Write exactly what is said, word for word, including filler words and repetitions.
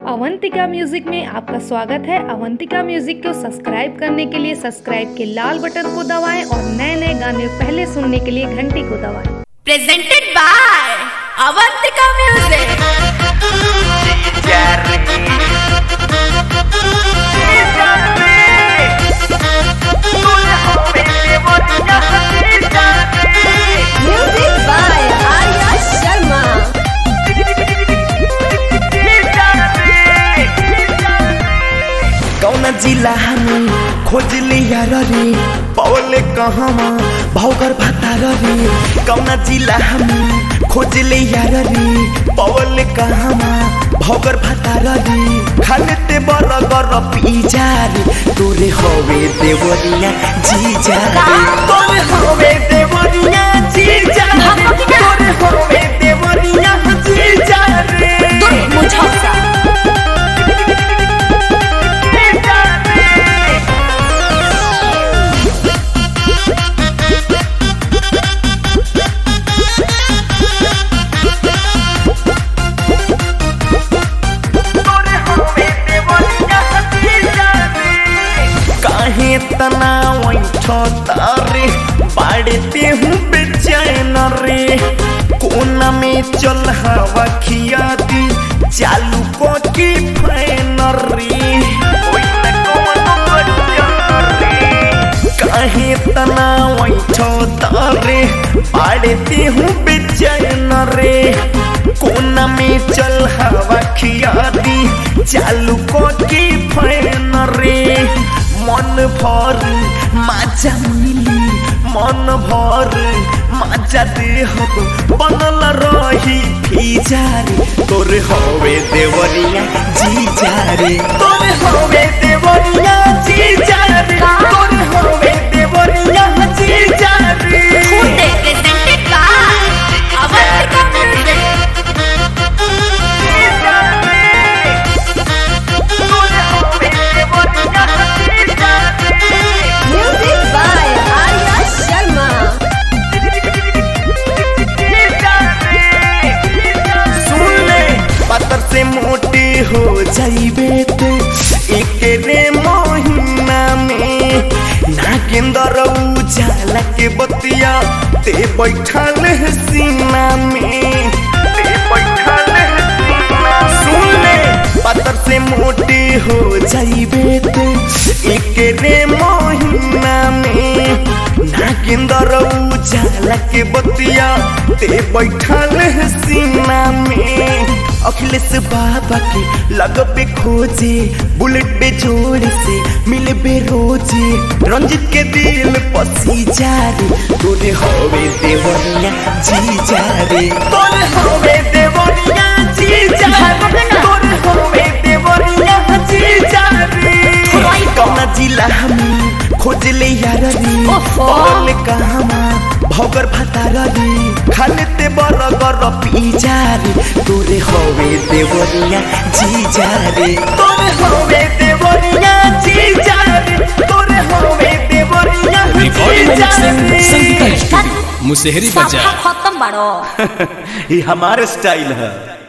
Avantika music में आपका स्वागत है। अवंतिका म्यूजिक को सब्सक्राइब करने के लिए सब्सक्राइब के लाल बटन को दबाएं और नए नए गाने पहले सुनने के लिए घंटी को दबाएं। Presented by Avantika music. Music by Arya Sharma. कौन जिला हमें खोज ले यार रे पवले कहवा भौगर भातार रे। कौन जिला हमें खोज ले यार रे पवले कहवा भौगर भातार रे। खाले ते बरगर पिजा रे तोरे होवे देवरिया जीजा रे। तोरे होवे देवरिया जीजा रे। तोरे होवे देवरिया जीजा रे। तुम मुझे तना तारे बाड़ते हूँ बेचैन रे। कोना में चल हवा खिया दी चालू को की फैन रे। कहे तना तारे बाड़ते हूँ बेचैन रे। कोना में चल हवा खिया दी चालू को की फैन रे। मन भर माजा मिली मन भर माजा देह बनल रही भीजा रे। तोरे होवे देवरिया जीजा रे। तोरे होवे देवरिया जीजा रे। तोरे होवे देवरिया जीजा रे। Presented by Avantika music. Music by Arya Sharma. सुन ले पत्थर से मोटे हो जाइबे ते एक रे महीना में। नागेंदर उजाला के बतिया ते बैठल है सीना में। ते बैठल है सीना। सुन ले पत्थर से मोटे हो जाइबे ते एक रे महीना में। नागेंदर उजाला के बतिया ते बैठल है सीना में। अखिलेश बाबा के लगबे खोजे बुलेट बे जोड़ से मिलबे रोजे। रंजित के दिल पसी जा रे तोरे होवे देवरिया जीजा रे। तोरे होवे देवरिया जीजा रे। तोरे होवे देवरिया जीजा रे। कौना जिला हमें खोज ले यार रे पवले कहवा भौगर भातार रे। खाले ते बरगर पिजा रे तोरे होवे देवरिया जीजा रे। तोरे होवे देवरिया जीजा रे। तोरे होवे देवरिया जीजा रे। मुसेहरी बजा खत्म बाड़ो। ये हमारे स्टाइल है।